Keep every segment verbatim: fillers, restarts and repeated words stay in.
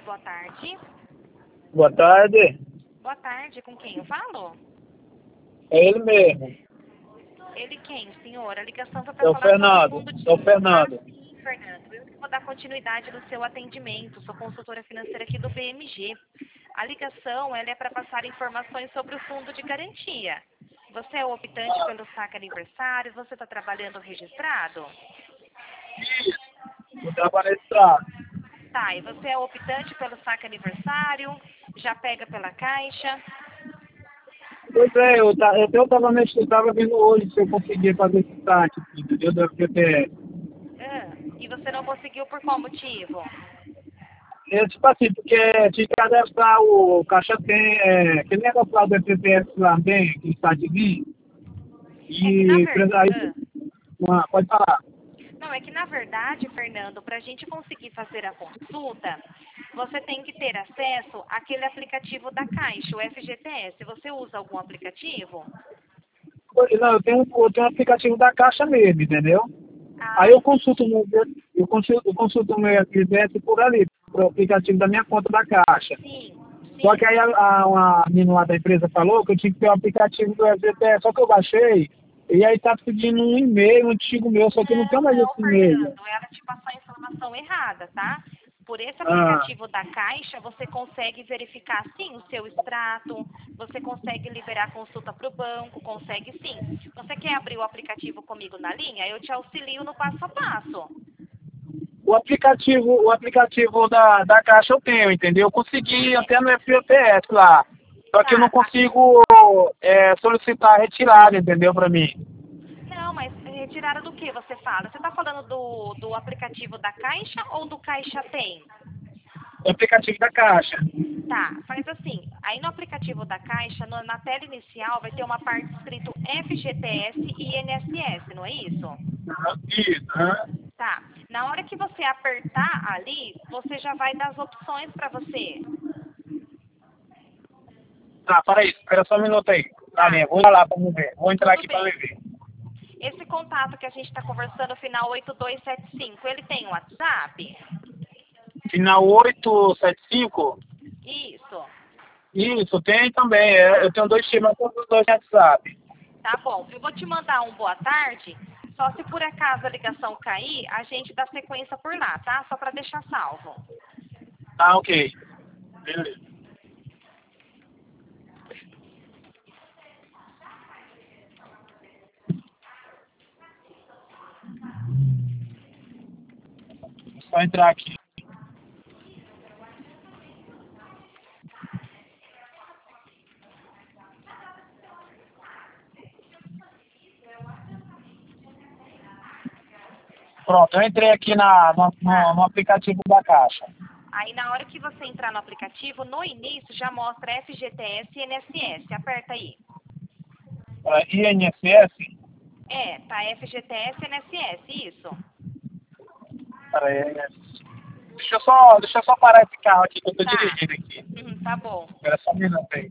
boa tarde. Boa tarde. Boa tarde, com quem eu falo? É ele mesmo. Ele quem, senhor? A ligação foi É para o falar Fernando. sobre o fundo de... É o Fernando. Ah, sim, Fernando. Eu que vou dar continuidade no seu atendimento. Sou consultora financeira aqui do B M G. A ligação ela é para passar informações sobre o fundo de garantia. Você é o optante pelo saque aniversário? Você está trabalhando registrado? Eu trabalho nesse trato. Tá, e você é o optante pelo saque aniversário? Já pega pela caixa? Pois é, eu, ta- eu, eu tava mexendo, eu tava vendo hoje se eu conseguia fazer esse site, entendeu? Da F P S. Ah, e você não conseguiu por qual motivo? É tipo assim, porque tinha que adaptar o caixa tem, é, aquele negócio lá do F P S lá tem, aquele sitezinho. É que na E verdade... aí, uma, pode falar. Não, é que na verdade, Fernando, para a gente conseguir fazer a consulta, você tem que ter acesso àquele aplicativo da Caixa, o F G T S. Você usa algum aplicativo? Não, eu tenho, eu tenho um aplicativo da caixa mesmo, entendeu? Aí Ah, eu consulto o meu, eu consulto, eu consulto o meu F P S por ali, pro aplicativo da minha conta da caixa. sim, Só sim. que aí a, a, uma menina lá da empresa falou que eu tinha que ter o aplicativo do F P S, só que eu baixei, e aí tá pedindo um e-mail antigo meu, só que eu não tenho Não, mais não, esse e-mail. Fernando, ela te passou a informação errada, tá? Por esse Ah, aplicativo da Caixa, você consegue verificar, sim, o seu extrato, você consegue liberar consulta para o banco, consegue sim. Você quer abrir o aplicativo comigo na linha? Eu te auxilio no passo a passo. o aplicativo, o aplicativo da, da caixa eu tenho, entendeu? Eu consegui É, até no F P S lá. Só que eu não tá, tá. consigo é, solicitar a retirada, entendeu, pra mim. Não, mas retirada do que você fala? Você está falando do, do aplicativo da Caixa ou do Caixa Tem? O aplicativo da caixa. Tá, faz assim. Aí no aplicativo da Caixa, no- na tela inicial, vai ter uma parte escrito F G T S e I N S S, não é isso? Aham, isso, aham. Tá. Na hora que você apertar ali, você já vai dar as opções para você. Tá, peraí, espera só um minuto aí. Tá, Tá, né? Vou lá pra me ver. Vou entrar tudo aqui pra me bem. ver. Esse contato que a gente está conversando, final oito dois sete cinco, ele tem um WhatsApp? Final oitocentos e setenta e cinco. Isso. Isso, tem também. É, eu Tá. tenho dois times, mas todos os dois no WhatsApp. Tá bom. Eu vou te mandar um boa tarde. Só se por acaso a ligação cair, a gente dá sequência por lá, tá? Só para deixar salvo. Tá, ok. Beleza. Só entrar aqui. Pronto, eu entrei aqui na, no, no, Tá. no aplicativo da caixa. Aí na hora que você entrar no aplicativo, no início já mostra F G T S e I N S S. Aperta aí. É, I N S S. É, tá F G T S e I N S S, isso. Peraí, deixa eu só, deixa eu só parar esse carro aqui que eu tô Tá. dirigindo aqui. Uhum, tá bom. Espera só um minuto aí.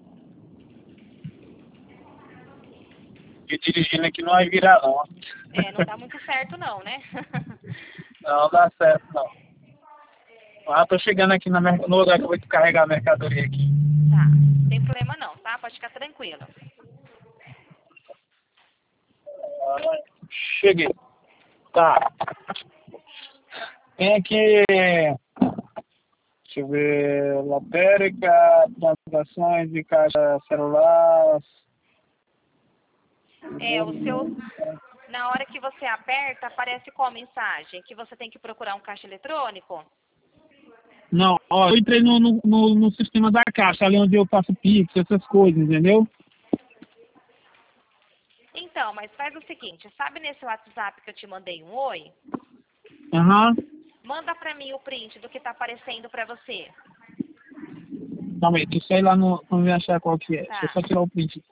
E dirigindo aqui não vai virar não. É, não tá muito certo não, né? Não dá certo não. Ah, tô chegando aqui na, mer- no lugar que eu vou carregar a mercadoria aqui. Tá. Não tem problema não, tá? Pode ficar tranquilo. Ah, cheguei. Tá. Tem aqui. Deixa eu ver. Lotérica, transações de caixa celular. É, o seu... Na hora que você aperta, aparece qual mensagem? Que você tem que procurar um caixa eletrônico? Não, ó, eu entrei no, no, no, no sistema da caixa, ali onde eu faço Pix, essas coisas, entendeu? Então, mas faz o seguinte, sabe nesse WhatsApp que eu te mandei um oi? Aham. Manda pra mim o print do que tá aparecendo pra você. Calma aí, deixa eu ir lá no, pra me achar qual que é. Deixa eu Tá. só tirar o print.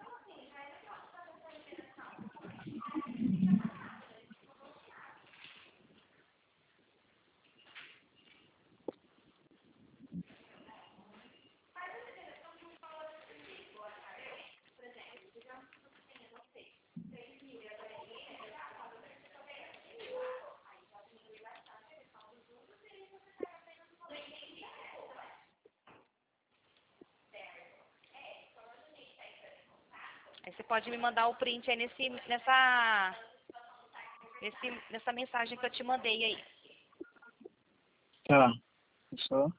pode me mandar o print aí nesse, nessa, nesse, nessa mensagem que eu te mandei aí. Tá. Só.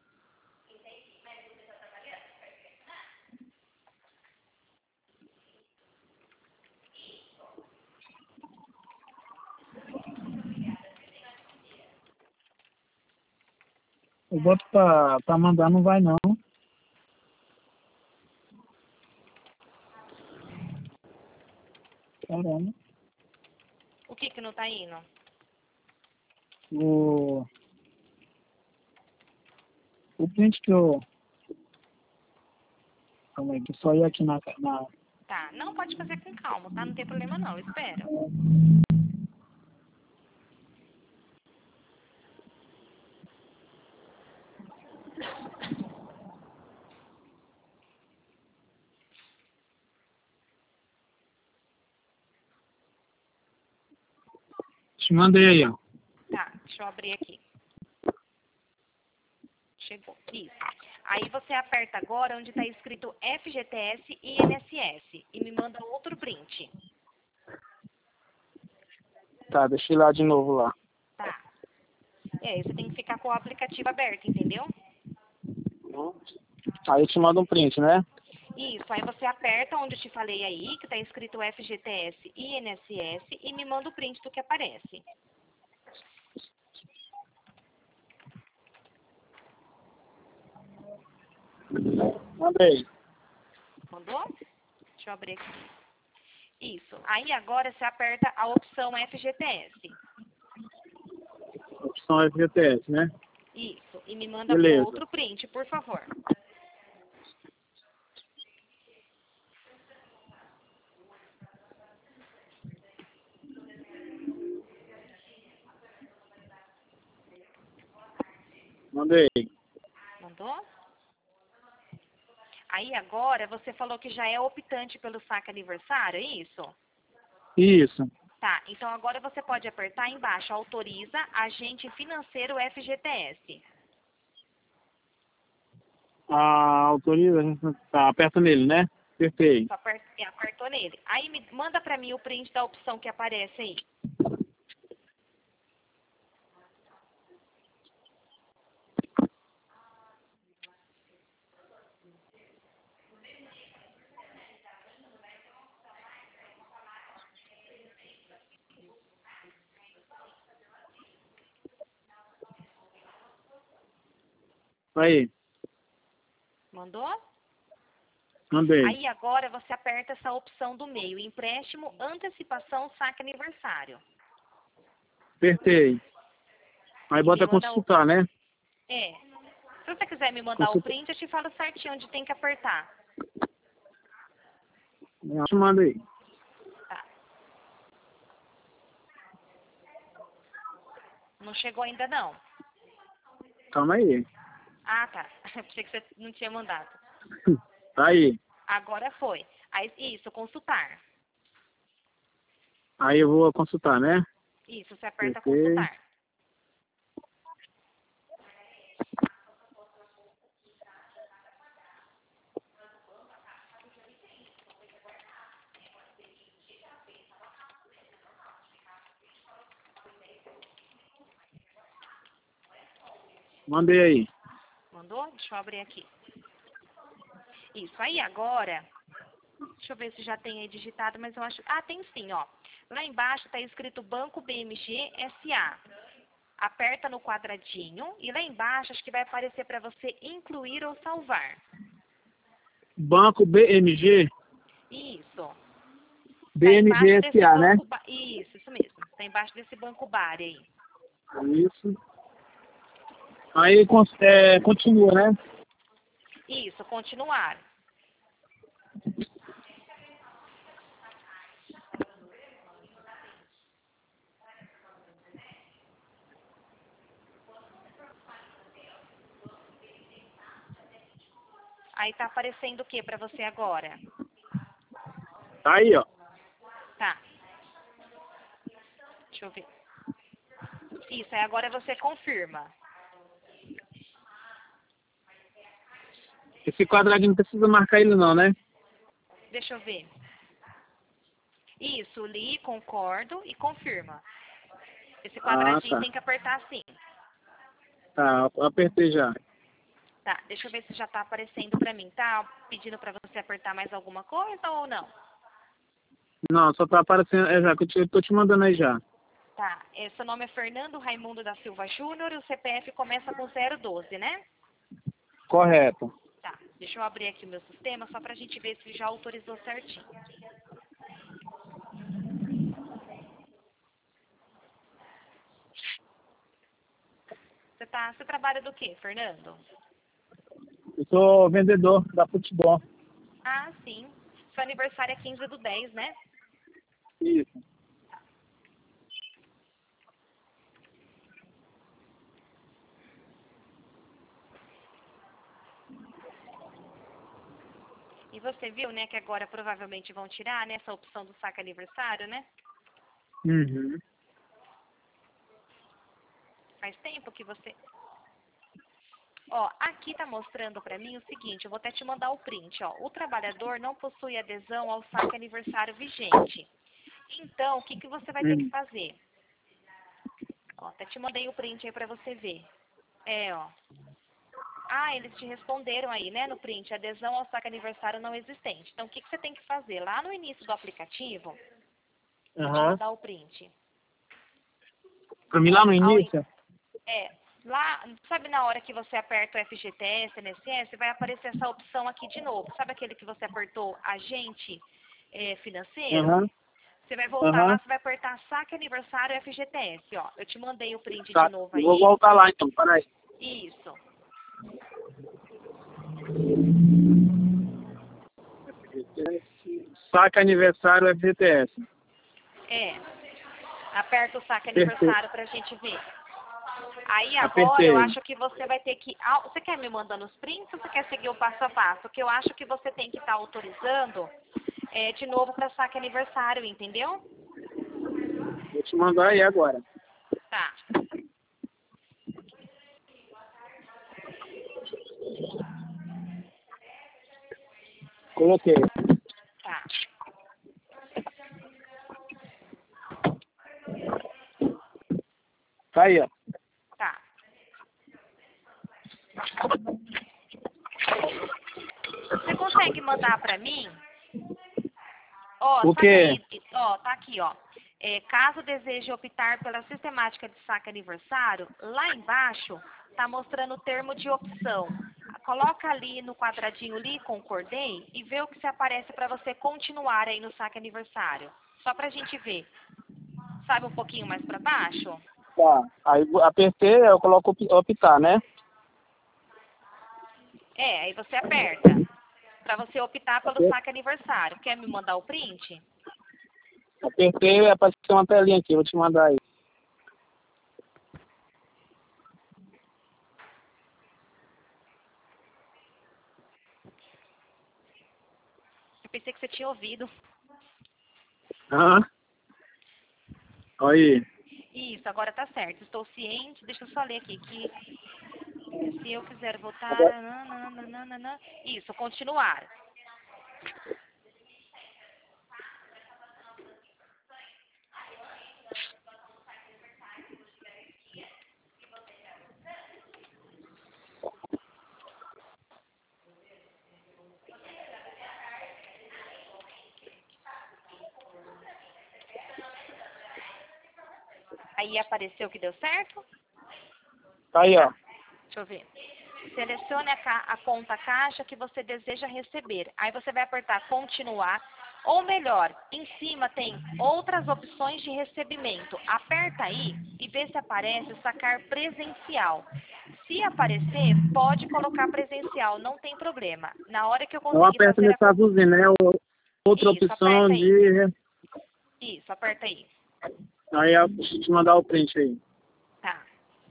Eu boto pra, pra mandar, não vai não. Caramba. O que que não tá indo? O, o print que eu... Calma aí, que eu só ia aqui na... na... Tá, não pode fazer com calma, tá? Não tem problema não, eu espero. Te mandei aí, ó. Tá, deixa eu abrir aqui. Chegou, isso. Aí você aperta agora onde está escrito F G T S e I N S S e me manda outro print. Tá, deixa eu ir lá de novo lá. Tá. É, aí você tem que ficar com o aplicativo aberto, entendeu? Aí eu te mando um print, né? Isso, aí você aperta onde eu te falei aí, que está escrito F G T S e I N S S e me manda o print do que aparece. Mandei. Mandou? Deixa eu abrir aqui. Isso. Aí agora você aperta a opção F G T S. Opção F G T S, né? Isso. E me manda Beleza. outro print, por favor. Mandei. Mandou? Aí agora você falou que já é optante pelo saque aniversário, é isso? Isso. Tá, então agora você pode apertar embaixo, autoriza agente financeiro F G T S. Ah, autoriza. Tá, aperta nele, né? Apertei. Só aper- é, apertou nele. Aí me manda pra mim o print da opção que aparece aí. Aí, Mandou? mandei. Aí agora você aperta essa opção do meio, empréstimo, antecipação, saque aniversário. Apertei. Aí E me bota manda o... consultar, né? É. Se você quiser me mandar o Consulta. print, eu te falo certinho onde tem que apertar. Eu te mando aí. Tá. Não chegou ainda não. Calma aí. Ah, tá. Pensei que você não tinha mandado. Tá aí. Agora foi. Aí, isso, consultar. Aí eu vou consultar, né? Isso, você aperta Apertei. consultar. Mandei aí. Mandou? Deixa eu abrir aqui. Isso, aí agora, deixa eu ver se já tem aí digitado, mas eu acho... Ah, tem sim, ó. Lá embaixo está escrito Banco B M G S A. Aperta no quadradinho e lá embaixo acho que vai aparecer para você incluir ou salvar. Banco B M G. Isso. Tá embaixo desse B M G S A, né? banco... Ba... Isso, isso mesmo. Tá embaixo desse banco bar aí. Isso. Aí cons- é, continua, né? Isso, continuar. Aí tá aparecendo o que para você agora? Tá aí, ó. Tá. Deixa eu ver. Isso, aí agora você confirma. Esse quadradinho não precisa marcar ele não, né? Deixa eu ver. Isso, li, concordo e confirma. Esse Ah, quadradinho tá. tem que apertar assim. Tá, apertei já. Tá, deixa eu ver se já tá aparecendo pra mim. Tá pedindo pra você apertar mais alguma coisa ou não? Não, só tá aparecendo, é já, que eu te, tô te mandando aí já. Tá, é, seu nome é Fernando Raimundo da Silva Júnior e o C P F começa com zero doze, né? Correto. Tá, deixa eu abrir aqui o meu sistema só pra gente ver se já autorizou certinho. Você, tá, você trabalha do quê, Fernando? Eu sou vendedor da futebol. Ah, sim. Seu aniversário é quinze do dez, né? Isso. E você viu, né, que agora provavelmente vão tirar, né, essa opção do saque aniversário, né? Uhum. Faz tempo que você... Ó, aqui tá mostrando pra mim o seguinte, eu vou até te mandar o print, ó. O trabalhador não possui adesão ao saque aniversário vigente. Então, o que que você vai ter que Uhum. fazer? Ó, até te mandei o print aí pra você ver. É, ó. Ah, eles te responderam aí, né, no print, adesão ao saque aniversário não existente. Então, o que que você tem que fazer? Lá no início do aplicativo, vou te Aham. mandar o print. Pra mim lá Ó, no ao, início? é, lá, sabe na hora que você aperta o F G T S, N S S, vai aparecer essa opção aqui de novo. Sabe aquele que você apertou agente é, financeiro? Aham. Você vai voltar lá, Aham. você vai apertar saque aniversário F G T S, ó. Eu te mandei o print de Tá. novo Eu vou aí. voltar lá então, peraí. Isso. Saca aniversário F G T S. É. Aperta o saque Perfeito. aniversário pra gente ver. Aí agora eu Apertei. acho que você vai ter que... ah, você quer me mandando os prints ou você quer seguir o passo a passo? Que eu acho que você tem que estar autorizando é, de novo para saque aniversário, entendeu? Vou te mandar aí agora. Tá. Coloquei. Tá. Tá aí, ó. Tá. Você consegue mandar pra mim? Ó, O sabe quê? aí, ó, tá aqui, ó. É, caso deseje optar pela sistemática de saque aniversário, lá embaixo tá mostrando o termo de opção. Coloca ali no quadradinho li, concordei, e vê o que se aparece para você continuar aí no saque aniversário. Só pra gente ver. Sabe um pouquinho mais para baixo? Tá. Aí apertei, eu coloco op- optar, né? É, aí você aperta. Pra você optar pelo Aper- saque aniversário. Quer me mandar o print? Apertei e apareceu uma telinha aqui, vou te mandar aí. Eu pensei que você tinha ouvido. Aham. Aí. Isso, agora tá certo. Estou ciente. Deixa eu só ler aqui que se eu quiser votar, Agora, nananana, isso, continuar. Aí apareceu que deu certo? tá aí, ó. Tá, deixa eu ver. Selecione a, ca- a conta caixa que você deseja receber. Aí você vai apertar continuar. Ou melhor, em cima tem outras opções de recebimento. Aperta aí e vê se aparece sacar presencial. Se aparecer, pode colocar presencial, não tem problema. Na hora que eu Então conseguir aperta fazer a... nesse azulzinho, né? O- Outra Isso, opção aperta aí. de... Isso, aperta aí. Aí eu vou te mandar o print aí. Tá.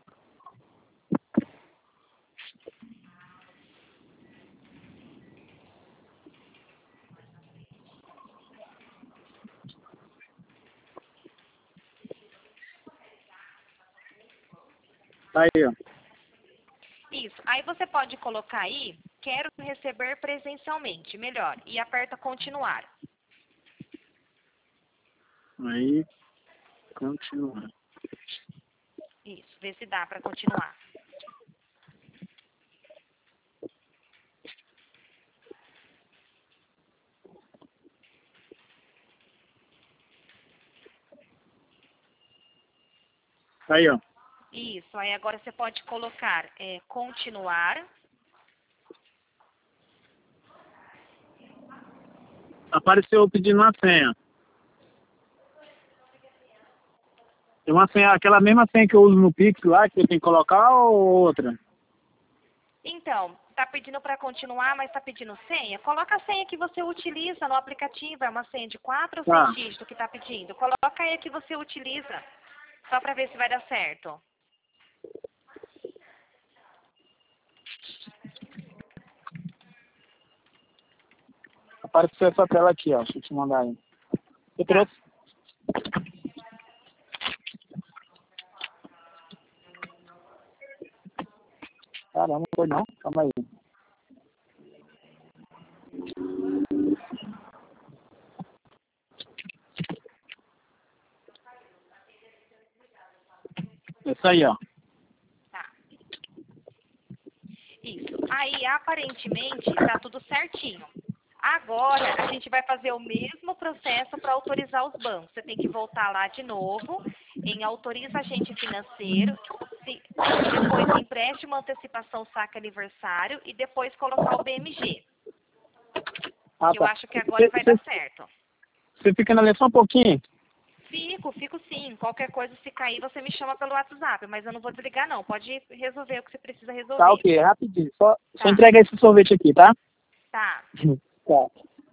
Tá aí, ó. Isso. Aí você pode colocar aí, quero receber presencialmente, melhor. E aperta continuar. Aí, continuar. Isso, vê se dá para continuar. Aí, ó. Isso, aí agora você pode colocar é, continuar. Apareceu pedindo uma senha. Tem uma senha, aquela mesma senha que eu uso no Pix lá, que eu tenho que colocar, ou outra? Então, tá pedindo para continuar, mas tá pedindo senha? Coloca a senha que você utiliza no aplicativo, é uma senha de quatro ou Tá. seis dígitos que tá pedindo. Coloca aí a que você utiliza, só para ver se vai dar certo. Apareceu essa tela aqui, ó. Deixa eu te mandar aí. Eu Tá. trouxe. Caramba, não foi não? Calma aí. Isso aí, ó. Tá. Isso. Aí, aparentemente, tá tudo certinho. Agora, a gente vai fazer o mesmo processo para autorizar os bancos. Você tem que voltar lá de novo em autoriza agente financeiro, se- depois empréstimo, antecipação, saque aniversário e depois colocar o B M G. Ah, Que eu tá. acho que agora vai dar certo. Você fica na linha só um pouquinho? Fico, fico sim. Qualquer coisa, se cair, você me chama pelo WhatsApp, mas eu não vou desligar não. Pode resolver o que você precisa resolver. Tá, ok. Rapidinho. Só, só Tá. entrega esse sorvete aqui, tá? Tá. Tá.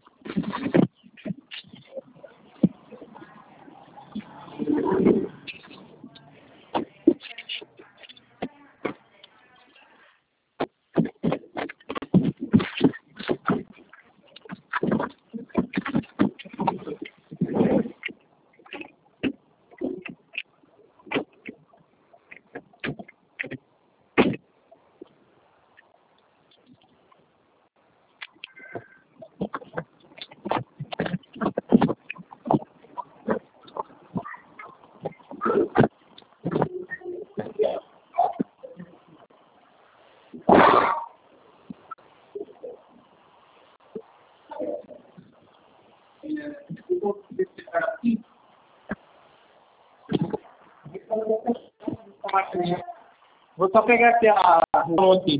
Vou só pegar aqui a a aqui.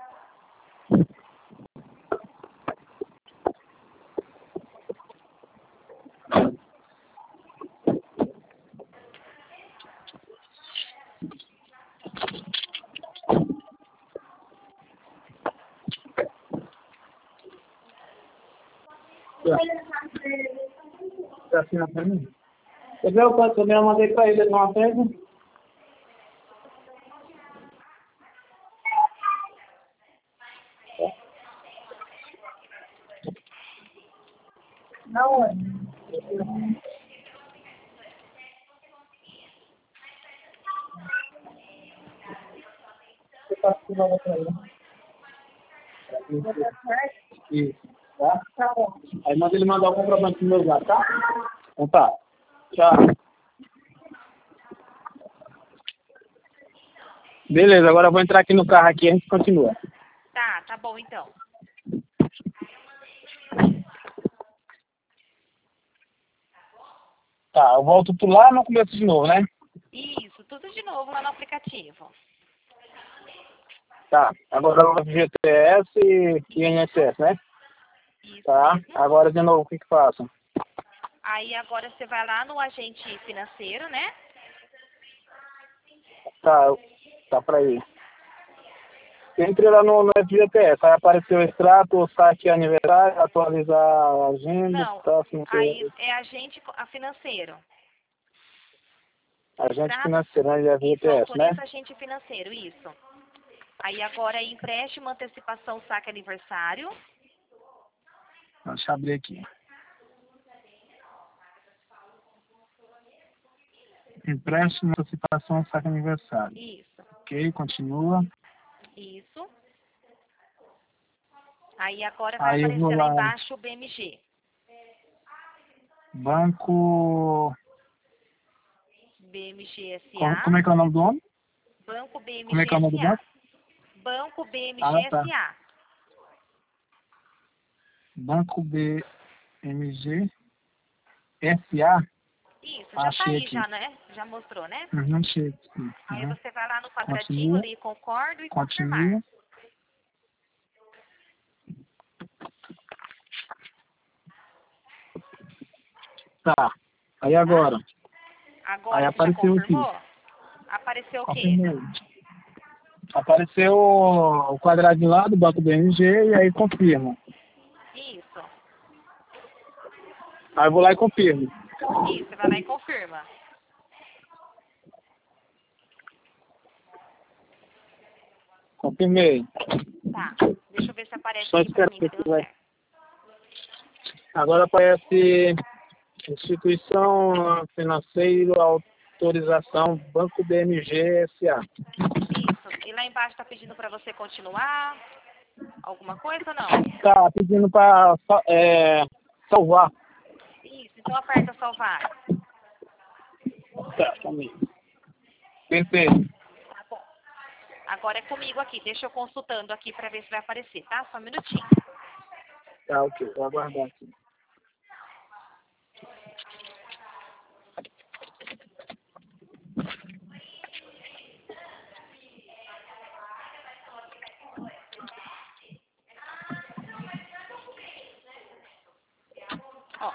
Tá assinando pra mim? Quer ver o quanto também eu mandei pra ele numa pega? Não, é. Você tá assinando pra ele. Isso. Tá? Tá bom. Aí manda ele mandar o comprovante no meu lugar, tá? Então tá. Tchau. Beleza, agora eu vou entrar aqui no carro aqui e a gente continua. Tá, tá bom então. Tá, eu volto por lá no começo de novo, né? Isso, tudo de novo lá no aplicativo. Tá, agora eu vou pro G T S e I N S S, né? Isso Tá, mesmo. agora de novo, o que que faço? Aí agora você vai lá no agente financeiro, né? Tá, eu- tá pra ir. Entrei lá no, no F G T S, aí apareceu o extrato, o saque aniversário, atualizar a agenda, Não, tá, assim, aí é agente co- a financeiro. agente Extrato, financeiro, né, de isso, F G T S, né? autoriza agente financeiro, isso. Aí agora é empréstimo, antecipação, saque aniversário. Deixa eu abrir aqui. Empréstimo, antecipação, saque aniversário. Isso, Ok, continua. isso. Aí agora vai Aí eu vou aparecer lá lá, embaixo o B M G. banco, B M G Como, S A. como é que é o nome do homem? Banco B M Como é G que é o nome do S A. banco? Banco B M G Ah, tá. S A. Banco B M G S A. Isso, já tá Achei aí aqui. já, né? Já mostrou, né? Uhum, achei aqui. Aí Uhum. você vai lá no quadradinho Continua. ali, concordo e confirmar. Continua. Tá. Aí agora. Aí Agora você já apareceu aqui. confirmou? Apareceu o quê? Confirmei. Apareceu o quadradinho lá do banco B M G e aí confirma. Isso. Aí eu vou lá e confirmo. Isso, você vai lá e confirma. Confirmei. Tá. Deixa eu ver se aparece Só aqui pra espera mim que se deu vai. certo. Agora aparece instituição financeira, autorização, Banco B M G S A. Isso. E lá embaixo tá pedindo pra você continuar? Alguma coisa ou não? Tá pedindo para é, salvar. Isso. Então aperta salvar. Tá, também. Perfeito. Tá bom. Agora é comigo aqui. Deixa eu consultando aqui pra ver se vai aparecer, tá? Só um minutinho. Tá, ok. Vou aguardar aqui. Ó.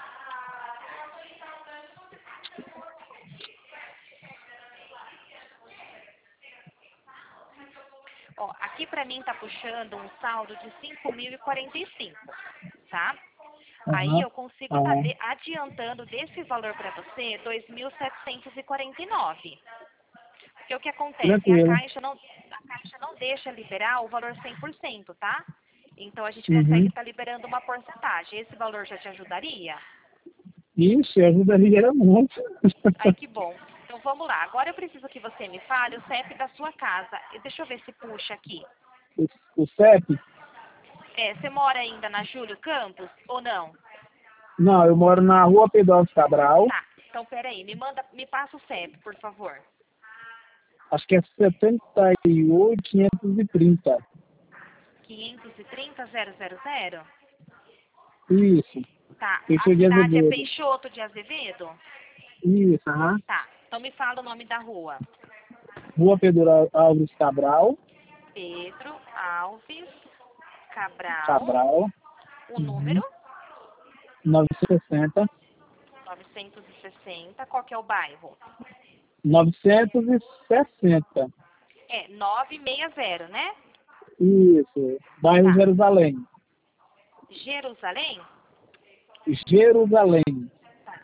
Ó, aqui pra mim tá puxando um saldo de cinco mil e quarenta e cinco, tá? Aí Aham. eu consigo estar Aham. adiantando desse valor para você dois mil setecentos e quarenta e nove. Porque o que acontece? A Tranquilo. Caixa não, a Caixa não deixa liberar o valor cem por cento, tá? Então a gente consegue Uhum. estar liberando uma porcentagem. Esse valor já te ajudaria? Isso, ajuda ligeira muito. Ai, que bom. Então vamos lá. Agora eu preciso que você me fale o C E P da sua casa. E deixa eu ver se puxa aqui. o, o C E P? É, você mora ainda na Júlio Campos ou não? Não, eu moro na rua Pedro Cabral. Tá. Então peraí, me manda, me passa o C E P, por favor. Acho que é setenta e oito, quinhentos e trinta. quinhentos e trinta zero zero zero? Isso. Tá. A Peixoto de cidade é Azevedo. Peixoto de Azevedo? Isso, aham. Tá. Então me fala o nome da rua. Rua Pedro Alves Cabral. Pedro Alves Cabral. Cabral. O número? Uhum. novecentos e sessenta. novecentos e sessenta. Qual que é o bairro? novecentos e sessenta. É, novecentos e sessenta, né? Isso. Bairro Tá. Jerusalém. Jerusalém? Jerusalém. Tá.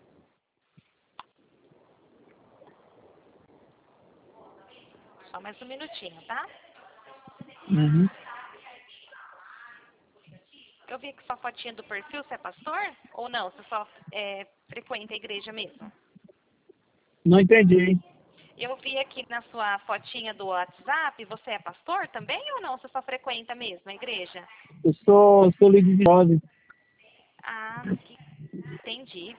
Só mais um minutinho, tá? Uhum. Eu vi que sua fotinha do perfil, você é pastor? Ou não? Você só é, frequenta a igreja mesmo? Não entendi. Eu vi aqui na sua fotinha do WhatsApp, você é pastor também ou não? Você só frequenta mesmo a igreja? Eu sou, sou líder de jovem. Ah, que... entendi.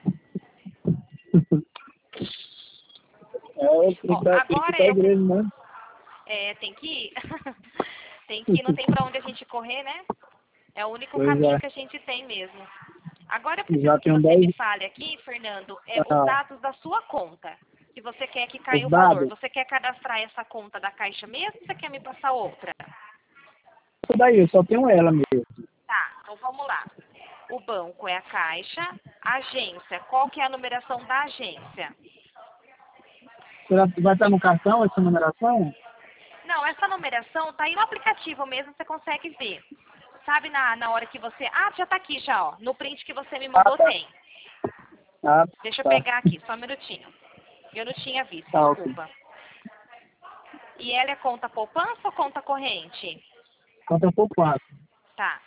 É, eu tenho Ó, que dar- tenho que ir agora pra eu igreja, preciso... né? É, tem que ir? Tem que ir, não tem pra onde a gente correr, né? É o único Pois caminho é. que a gente tem mesmo. Agora eu Já preciso que tenho você me dez. fale aqui, Fernando, é, os Ah, dados da sua conta. Que você quer que os caia o valor. dados. Você quer cadastrar essa conta da Caixa mesmo ou você quer me passar outra? Isso daí, eu só tenho ela mesmo. Tá, então vamos lá. O banco é a Caixa. A agência, qual que é a numeração da agência? Será que vai estar no cartão essa numeração? Não, essa numeração tá aí no aplicativo mesmo, você consegue ver. Sabe na, na hora que você... Ah, já tá aqui já, ó. No print que você me Ah, mandou tá. tem. Ah, Deixa eu tá. pegar aqui, só um minutinho. Eu não tinha visto, Tá, ok. desculpa. E ela é conta poupança ou conta corrente? Conta poupança. Tá.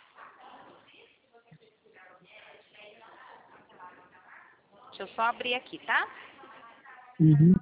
Deixa eu só abrir aqui, tá? Uhum.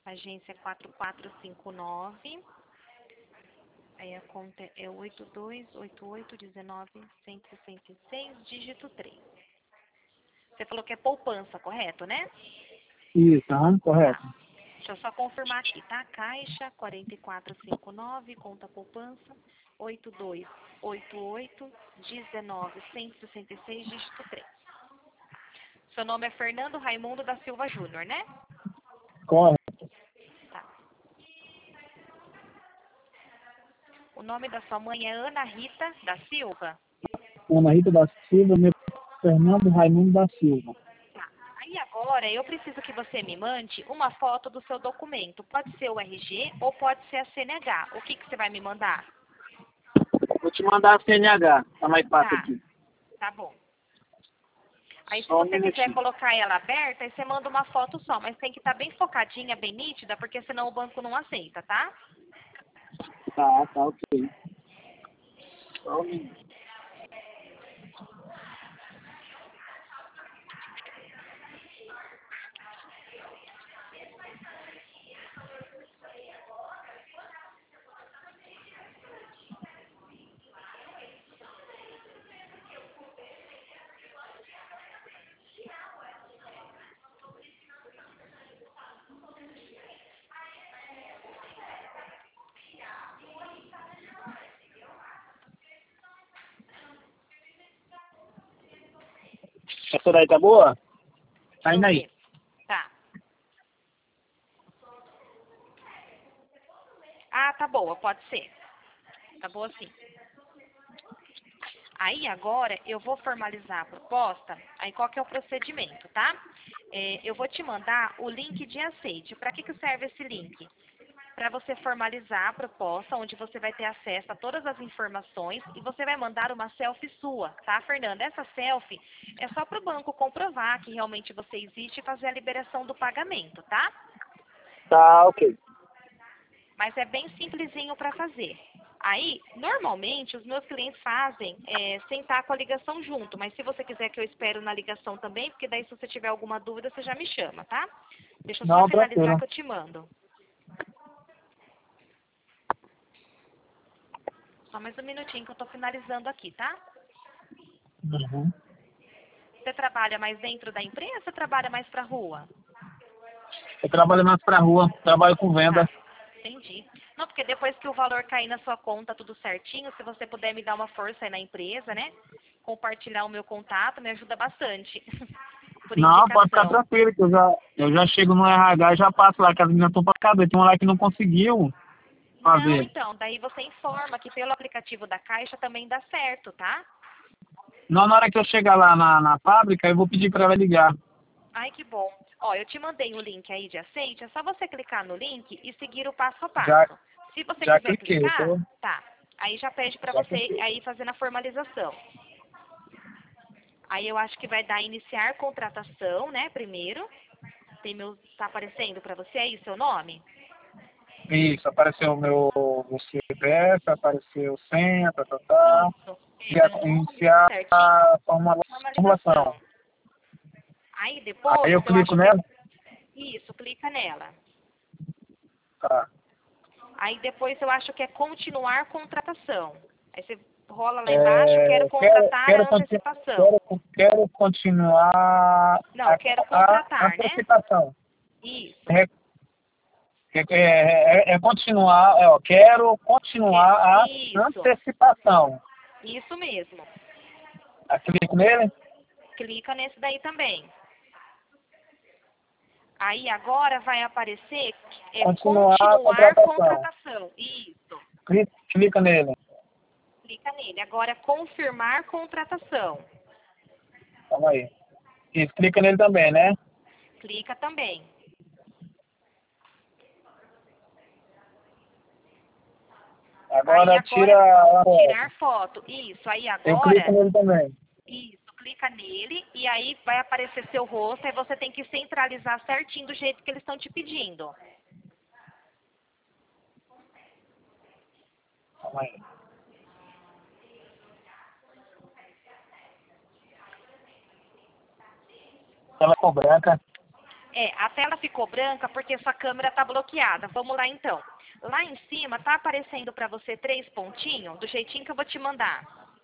Agência quatro quatro cinco nove. Aí a conta é oito dois oito oito um nove um seis seis, dígito três. Você falou que é poupança, correto, né? Isso, aham, correto. Tá. Deixa eu só confirmar aqui, tá? Caixa quatro quatro cinco nove, conta poupança oito dois oito oito um nove um seis seis, dígito três. Seu nome é Fernando Raimundo da Silva Júnior, né? Correto. Tá. O nome da sua mãe é Ana Rita da Silva? Ana Rita da Silva, meu Fernando Raimundo da Silva. Tá. Aí agora eu preciso que você me mande uma foto do seu documento. Pode ser o R G ou pode ser a C N H. O que, que você vai me mandar? Vou te mandar a C N H, tá mais fácil Tá, aqui. tá bom. Aí se Só um você quiser minutinho. colocar ela aberta, aí você manda uma foto só, mas tem que estar bem focadinha, bem nítida, porque senão o banco não aceita, tá? Tá, tá ok. Só um minuto. Essa daí tá boa? Tá Deixa eu indo aí. ver. Tá. Ah, tá boa, pode ser. Tá boa sim. Aí agora eu vou formalizar a proposta. Aí qual que é o procedimento, tá? É, eu vou te mandar o link de aceite. Para que, que serve esse link? Para você formalizar a proposta, onde você vai ter acesso a todas as informações e você vai mandar uma selfie sua, tá, Fernanda? Essa selfie é só para o banco comprovar que realmente você existe e fazer a liberação do pagamento, tá? Tá ok. Mas é bem simplesinho para fazer. Aí, normalmente, os meus clientes fazem é, sem estar com a ligação junto, mas se você quiser que eu espero na ligação também, porque daí se você tiver alguma dúvida, você já me chama, tá? Deixa eu só Não, finalizar tranquilo. que eu te mando. Só mais um minutinho que eu estou finalizando aqui, tá? Uhum. Você trabalha mais dentro da empresa ou trabalha mais para rua? Eu trabalho mais pra rua, trabalho com venda. Tá, entendi. Não, porque depois que o valor cair na sua conta tudo certinho, se você puder me dar uma força aí na empresa, né? Compartilhar o meu contato, me ajuda bastante. Por Não, pode ficar indicação. tranquilo, que eu já, eu já chego no R H e já passo lá, que as meninas estão pra cabeça. Tem uma lá que não conseguiu Não, fazer. então, daí você informa que pelo aplicativo da Caixa também dá certo, tá? Não, na hora que eu chegar lá na, na fábrica, eu vou pedir pra ela ligar. Ai, que bom. Ó, eu te mandei o link aí de aceite, é só você clicar no link e seguir o passo a Já, passo. Se você já quiser cliquei, clicar, tô, tá. Aí já pede pra já você cliquei. aí fazer na formalização. Aí eu acho que vai dar iniciar contratação, né, primeiro. Tem meu, tá aparecendo pra você aí seu nome? Isso, apareceu o meu, meu C P F, apareceu senha, tá, tá, tá. Isso. E É, a- meu nome, tudo iniciar certinho. a formula- formulação. Formalização. Aí Aí depois, eu eu clico acho que é nela. isso, clica nela. Tá. Aí depois eu acho que é continuar contratação. Aí você rola lá embaixo, quero É, quero, contratar quero, a conti- antecipação. quero, quero continuar Não, a, quero a contratar, né? antecipação. Isso. É, é, é, é continuar, é, ó, quero Que- continuar a Isso. antecipação. Isso mesmo. Aí clico nele, Clica nesse daí também. Aí agora vai aparecer é, continuar a continuar contratação. contratação. Isso. Clica, clica nele. Clica nele. Agora confirmar contratação. Calma aí. Isso, clica nele também, né? Clica também. Aí Agora tira agora a foto. tirar foto. Isso. Aí Eu clico agora, nele também. isso, clica nele e aí vai aparecer seu rosto. Aí você tem que centralizar certinho do jeito que eles estão te pedindo. Calma aí. Ela ficou branca. É, a tela ficou branca porque sua câmera tá bloqueada. Vamos lá então. Lá em cima tá aparecendo para você três pontinhos, do jeitinho que eu vou te mandar.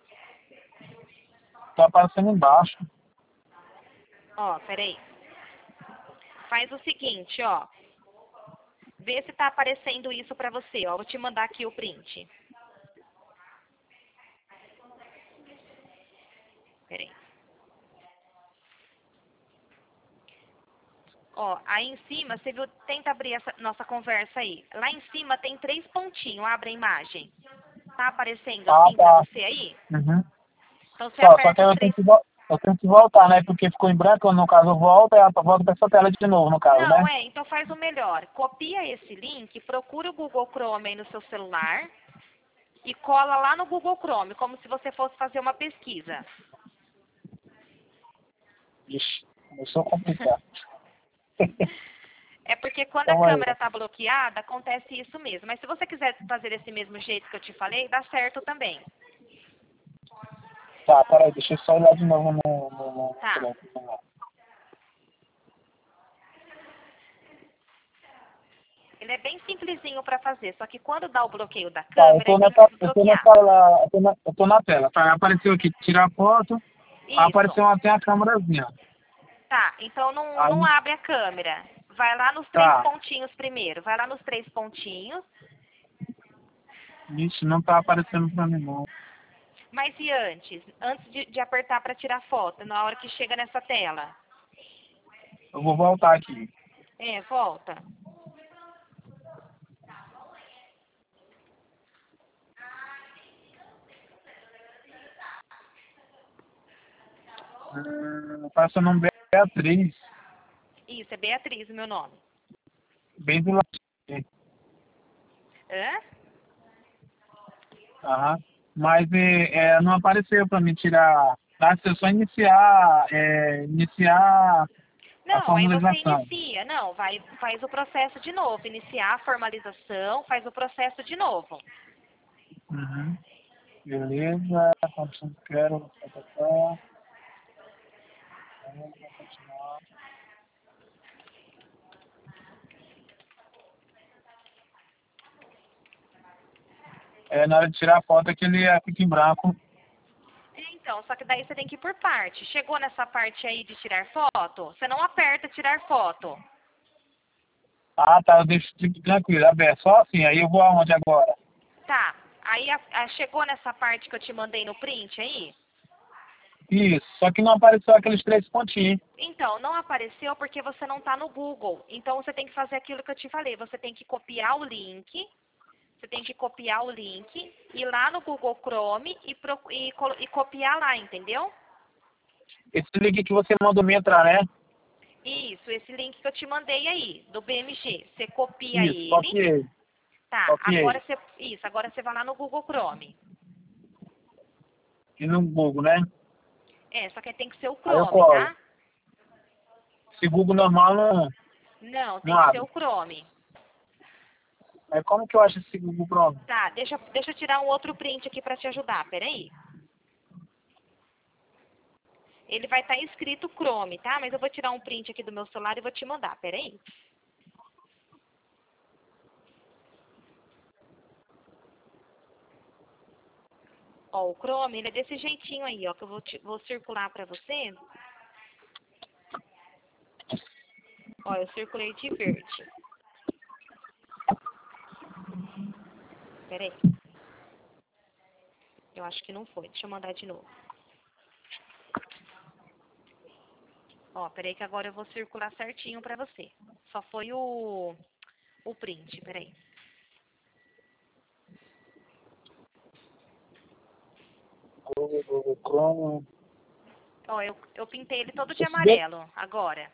Tá aparecendo embaixo. Ó, peraí. Faz o seguinte, ó. Vê se tá aparecendo isso para você, ó. Vou te mandar aqui o print. Peraí. Ó, aí em cima, você viu, tenta abrir essa nossa conversa aí. Lá em cima tem três pontinhos, abre a imagem. Tá aparecendo Ah, assim tá. pra você aí? Uhum. Então você Só, só que aperta aí os eu tenho três. que, vol- eu tenho que voltar, né? Porque ficou em branco, no caso volta, e ela volta pra essa tela de novo, no caso, Não, né? é, então faz o melhor. Copia esse link, procura o Google Chrome aí no seu celular e cola lá no Google Chrome, como se você fosse fazer uma pesquisa. Ixi, começou a complicar. É porque quando a Calma aí. câmera está bloqueada, acontece isso mesmo. Mas se você quiser fazer desse mesmo jeito que eu te falei, dá certo também. Tá, peraí, deixa eu só olhar de novo no... no, no, Tá. no, no... Ele é bem simplesinho para fazer, só que quando dá o bloqueio da Tá, eu câmera, tô ele tem nessa, que eu tô desbloquear. nessa, eu tô na, eu tô na tela, tá? Apareceu aqui, tirar foto, Isso. apareceu até a câmerazinha. Tá, então não, não Aí, abre a câmera. Vai lá nos três tá. pontinhos primeiro. Vai lá nos três pontinhos. Ixi, não tá aparecendo pra mim, não. Mas e antes? Antes de, de apertar para tirar foto, na hora que chega nessa tela. Eu vou voltar aqui. É, volta. Hum, passa o nome Beatriz, Isso, é Beatriz o meu nome. bem do lado. Hã? Aham. Mas é, é, não apareceu pra mim tirar. Tá? Se eu só iniciar, é, iniciar a Não, aí você formalização. inicia. Não, vai, faz o processo de novo. Iniciar a formalização, faz o processo de novo. Uhum. Beleza, continuo, quero. Tá, tá, tá. Vamos continuar. É, na hora de tirar a foto é que ele é, fica em branco. Então, só que daí você tem que ir por parte. Chegou nessa parte aí de tirar foto, você não aperta tirar foto. Ah, tá, eu deixo tipo, tranquilo, aberto. Só assim, aí eu vou aonde agora? Tá. Aí a- a- chegou nessa parte que eu te mandei no print aí? Isso, só que não apareceu aqueles três pontinhos. Então, não apareceu porque você não está no Google. Então, você tem que fazer aquilo que eu te falei. Você tem que copiar o link. Você tem que copiar o link, ir lá no Google Chrome e, pro, e, colo- e copiar lá, entendeu? Esse link que você mandou me entrar, né? Isso, esse link que eu te mandei aí, do B M G. Você copia Isso, ele. copiei, Tá, agora copiei. você. Isso, agora você vai lá no Google Chrome. E no Google, né? É, só que tem que ser o Aí eu Chrome, colo. tá? Se Google normal não, Não, não tem que ser abre. o Chrome. Aí como que eu acho esse Google Chrome? Tá, deixa, deixa eu tirar um outro print aqui pra te ajudar, peraí. Ele vai estar escrito Chrome, tá? Mas eu vou tirar um print aqui do meu celular e vou te mandar, peraí. Ó, o Chrome, ele é desse jeitinho aí, ó, que eu vou, te- vou circular pra você. Ó, eu circulei de verde. Peraí. Eu acho que não foi. Deixa eu mandar de novo. Ó, peraí que agora eu vou circular certinho pra você. Só foi o, o print, peraí. Google, Google Chrome. Ó, eu, eu pintei ele todo de Esse daqui? amarelo, agora.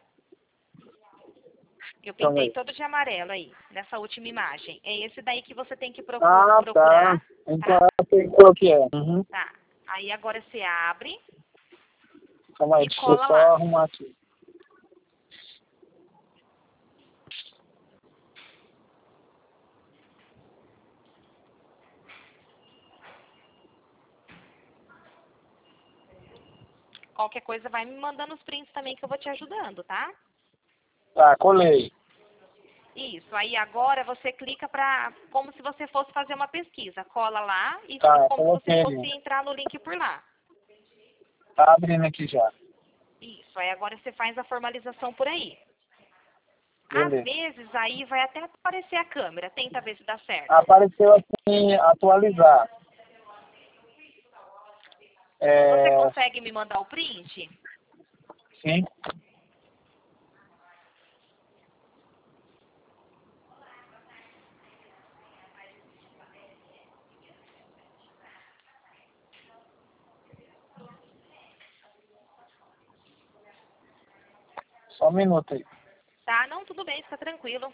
Eu Calma pintei aí. todo de amarelo aí, nessa última imagem. É esse daí que você tem que procu- Ah, tá. procurar, Então tá? eu sei qual que é. Uhum. Tá. Aí agora você abre Calma aí, e deixa eu cola só lá. arrumar aqui. Qualquer coisa vai me mandando os prints também que eu vou te ajudando, tá? Tá, colei. Isso, aí agora você clica para como se você fosse fazer uma pesquisa. Cola lá e Tá, como se coloquei você ali. fosse entrar no link por lá. Tá abrindo aqui já. Isso, aí agora você faz a formalização por aí. Às Beleza. vezes aí vai até aparecer a câmera, tenta ver se dá certo. Apareceu assim, atualizar. Você É, consegue me mandar o print? sim. Só um minuto aí. Tá, não, tudo bem, fica tranquilo.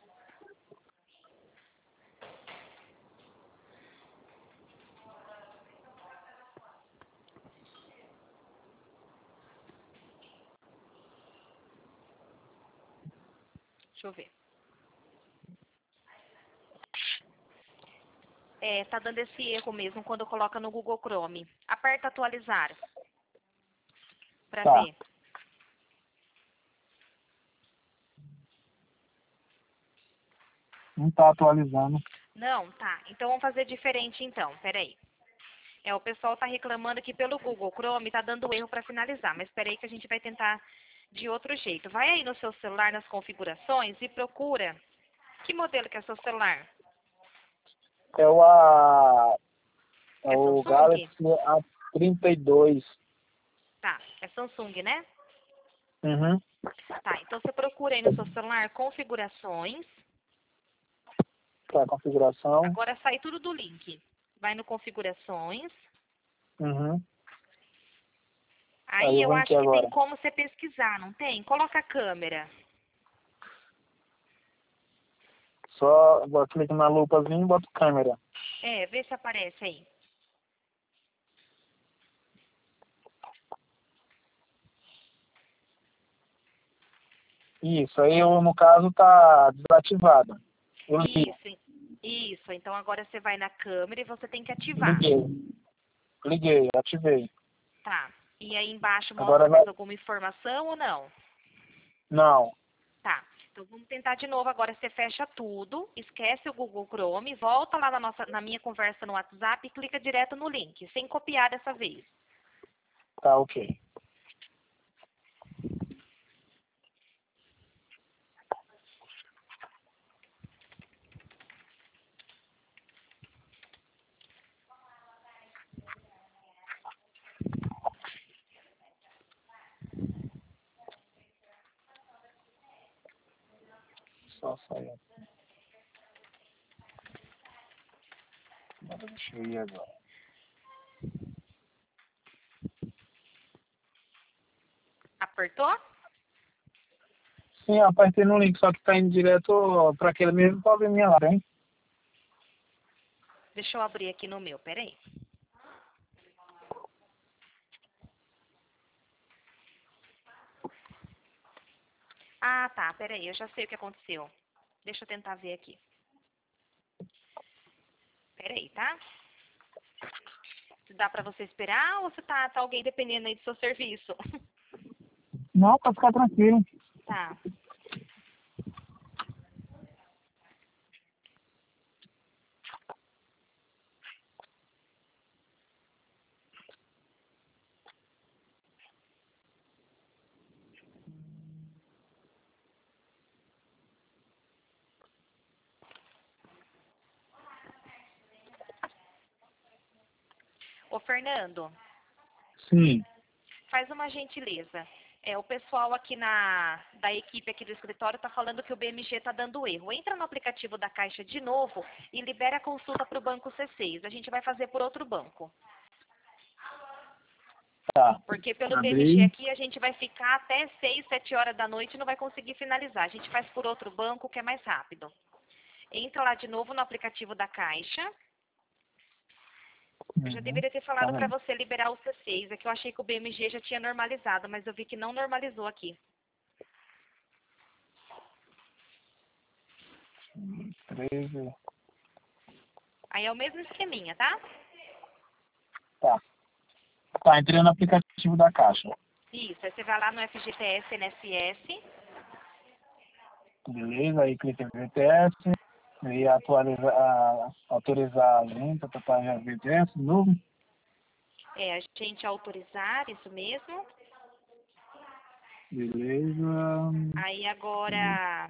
Deixa eu ver. É, tá dando esse erro mesmo quando coloca no Google Chrome. Aperta atualizar para Tá. ver. Não tá atualizando. Não, tá. Então vamos fazer diferente então. Peraí. É, o pessoal tá reclamando que pelo Google Chrome tá dando erro para finalizar, mas peraí que a gente vai tentar de outro jeito. Vai aí no seu celular nas configurações e procura. Que modelo que é seu celular? É o, a, é É o Samsung? Galaxy A trinta e dois. Tá, é Samsung, né? Uhum. Tá, então você procura aí no seu celular configurações. Tá, configuração. Agora sai tudo do link. Vai no configurações. Uhum. Aí Aí eu eu vou em que acho que tem agora? como você pesquisar, não tem? Coloca a câmera. Só vou clicar na lupazinha e boto câmera. É, vê se aparece aí. Isso, aí eu, no caso tá desativado. Eu li- Isso, isso. Então agora você vai na câmera e você tem que ativar. liguei. Liguei, ativei. Tá. E aí embaixo mostra Agora mais vai. alguma informação ou não? Não. Tá. Então vamos tentar de novo. Agora você fecha tudo, esquece o Google Chrome, volta lá na, nossa, na minha conversa no WhatsApp e clica direto no link, sem copiar dessa vez. Tá, ok. Só sair. Agora deixa eu ir agora. Apertou? Sim, apertei no link, só que tá indo direto para aquele mesmo probleminha lá, hein? Deixa eu abrir aqui no meu, peraí. Ah, tá, peraí, eu já sei o que aconteceu. Deixa eu tentar ver aqui. Peraí, tá? Se dá pra você esperar ou se tá, tá alguém dependendo aí do seu serviço? Não, pode ficar tranquilo. Tá. Ô, Fernando, Sim. faz uma gentileza. É, o pessoal aqui na da equipe aqui do escritório está falando que o B M G está dando erro. Entra no aplicativo da Caixa de novo e libera a consulta para o banco C seis. A gente vai fazer por outro banco. Tá. Porque pelo B M G Abri. aqui a gente vai ficar até seis, sete horas da noite e não vai conseguir finalizar. A gente faz por outro banco que é mais rápido. Entra lá de novo no aplicativo da Caixa. Eu já Uhum. deveria ter Tá falado para bem. você liberar o C seis. É que eu achei que o B M G já tinha normalizado, mas eu vi que não normalizou aqui. treze. Aí é o mesmo esqueminha, tá? Tá. Tá, entrei no aplicativo da Caixa. Isso, aí você vai lá no F G T S N S S. Beleza, aí clica em V T S, aí atualizar, a- autorizar a limpa, para V T S de novo. É, a gente autorizar, isso mesmo. Beleza. Aí agora,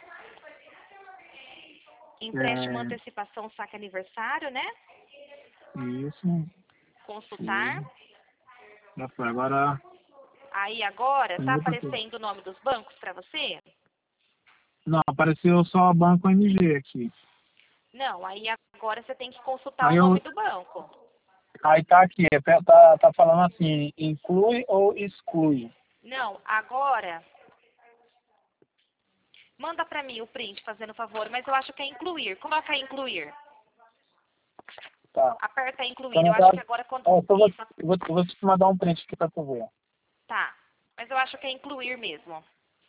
empréstimo, É, antecipação, saque aniversário, né? isso. Consultar. Show. Já foi. Agora Aí agora, tem tá outra coisa. aparecendo o nome dos bancos para você? Não, apareceu só Banco M G aqui. Não, aí agora você tem que consultar o Aí, eu, nome do banco. aí tá aqui, é, tá, tá falando assim, inclui ou exclui. Não, agora, manda para mim o print, fazendo favor, mas eu acho que é incluir. Coloca incluir. Tá. Aperta Então, incluir. Eu no acho caso, que agora quando... ó, eu vou, Isso, eu vou, eu vou te mandar um print aqui pra tu ver. tá. Mas eu acho que é incluir mesmo.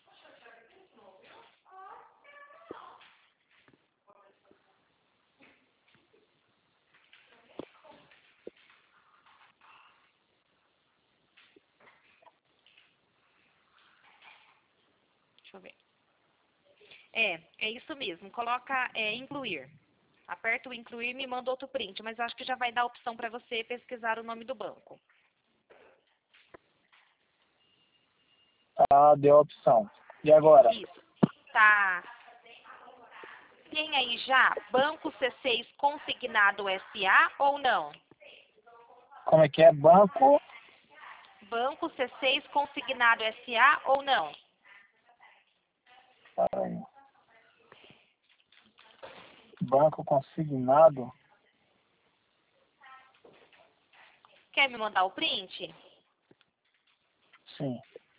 Deixa eu ver. É, é isso mesmo. Coloca é, incluir. Aperta o incluir e me manda outro print, mas eu acho que já vai dar a opção para você pesquisar o nome do banco. Tá, deu a opção. E agora? Isso. Tá. Tem aí já Banco C seis Consignado S A ou não? Como é que é? Banco. Banco C seis Consignado S A ou não? Peraí. Banco consignado. Quer me mandar o print? Sim.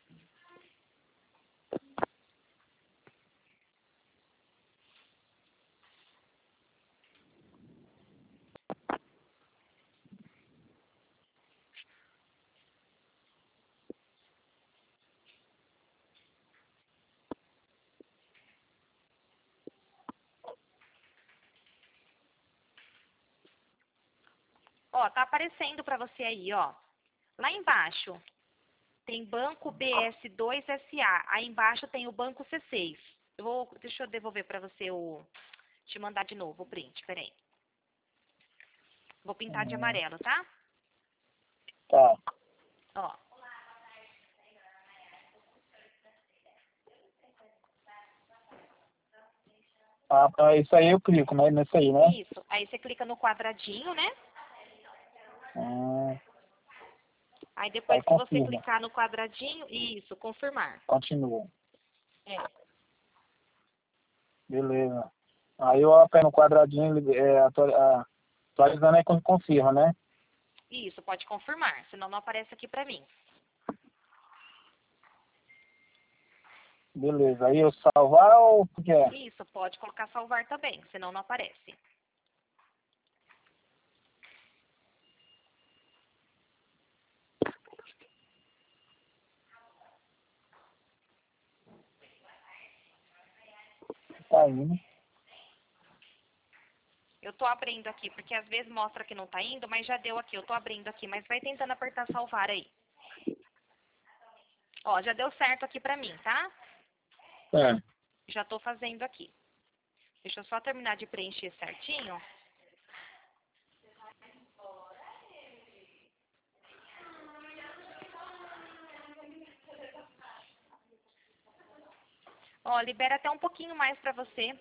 Ó, tá aparecendo para você aí, ó. Lá embaixo tem Banco B S dois S A. Aí embaixo tem o Banco C seis. Eu vou, deixa eu devolver para você o, te mandar de novo o print, peraí. Vou pintar de Hum, amarelo, tá? tá. Ó. Ah, tá, isso aí eu clico, né? Nesse aí, né? Isso. Aí você clica no quadradinho, né? Hum, Aí aí depois que você confirma. clicar no quadradinho, isso, confirmar. Continua. É. Beleza. Aí eu aperto no quadradinho, é, atu- a- atualizando aí quando confirma, né? Isso, pode confirmar, senão não aparece aqui pra mim. Beleza. Aí eu salvar ou o que é? Isso, pode colocar salvar também, senão não aparece. Tá indo. Eu tô abrindo aqui, porque às vezes mostra que não tá indo, mas já deu aqui. Eu tô abrindo aqui, mas vai tentando apertar salvar aí. Ó, já deu certo aqui pra mim, tá? É. Já tô fazendo aqui. Deixa eu só terminar de preencher certinho. Ó, libera até um pouquinho mais pra você.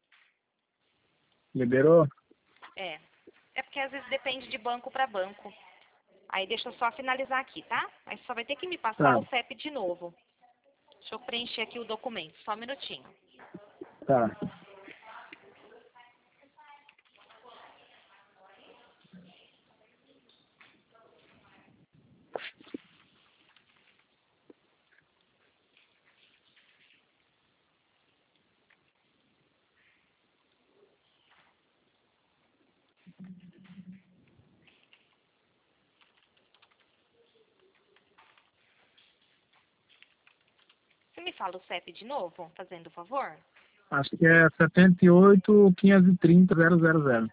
Liberou? É. É porque às vezes depende de banco pra banco. Aí deixa eu só finalizar aqui, tá? Aí só vai ter que me passar Tá. o C E P de novo. Deixa eu preencher aqui o documento, só um minutinho. Tá. Você me fala o C E P de novo, fazendo favor? Acho que é setenta e oito, quinhentos e trinta, zero zero zero.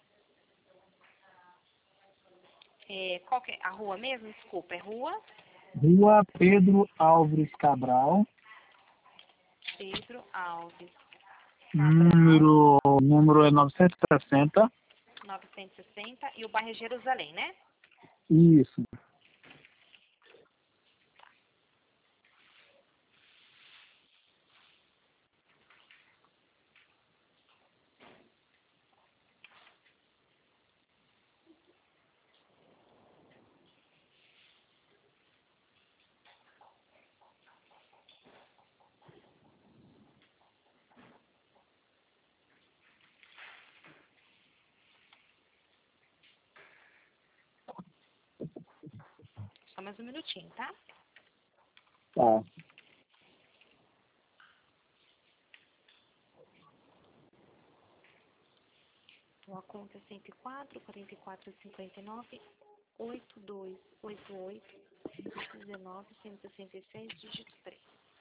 É, qual que é? A rua mesmo? Desculpa, é rua? Rua Pedro Álvares Cabral, Pedro Alves Número, número é novecentos e sessenta. novecentos e sessenta e o bairro é Jerusalém, né? Isso. Só mais um minutinho, tá? Tá. Então, a conta é cento e quatro, quarenta e quatro, cinquenta e nove, oitenta e dois, oitenta e oito, dezenove, cento e sessenta e seis, dígito três.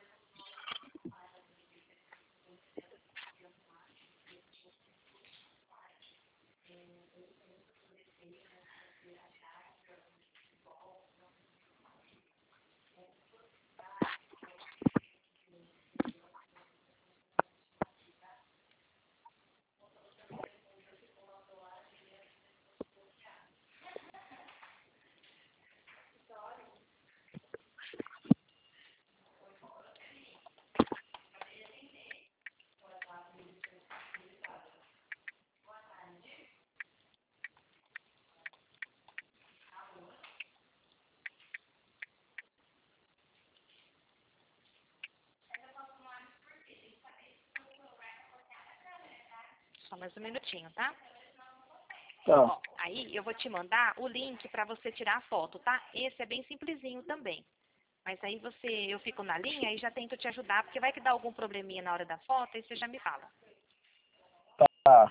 Só mais um minutinho, tá? Tá. Ó, aí eu vou te mandar o link para você tirar a foto, tá? Esse é bem simplesinho também. Mas aí você, eu fico na linha e já tento te ajudar, porque vai que dá algum probleminha na hora da foto, aí você já me fala. Tá.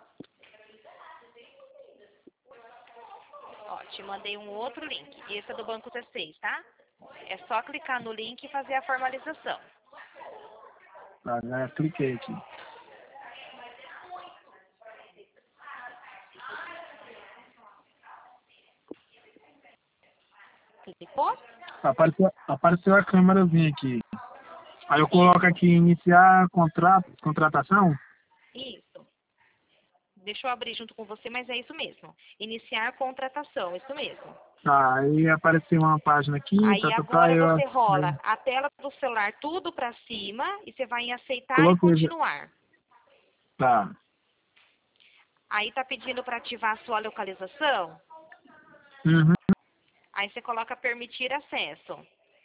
Ó, te mandei um outro link. Esse é do Banco T seis, tá? É só clicar no link e fazer a formalização. Tá, já cliquei aqui. Clicou? Apareceu, apareceu a câmerazinha aqui. Aí eu coloco aqui iniciar contrato, contratação. Isso. Deixa eu abrir junto com você, mas é isso mesmo. Iniciar contratação, isso mesmo. Tá, aí apareceu uma página aqui, tá, Aí tá, tá, agora eu você rola aí a tela do celular tudo para cima e você vai em aceitar e coloquei. continuar. Tá. Aí tá pedindo para ativar a sua localização. Uhum. Aí você coloca permitir acesso.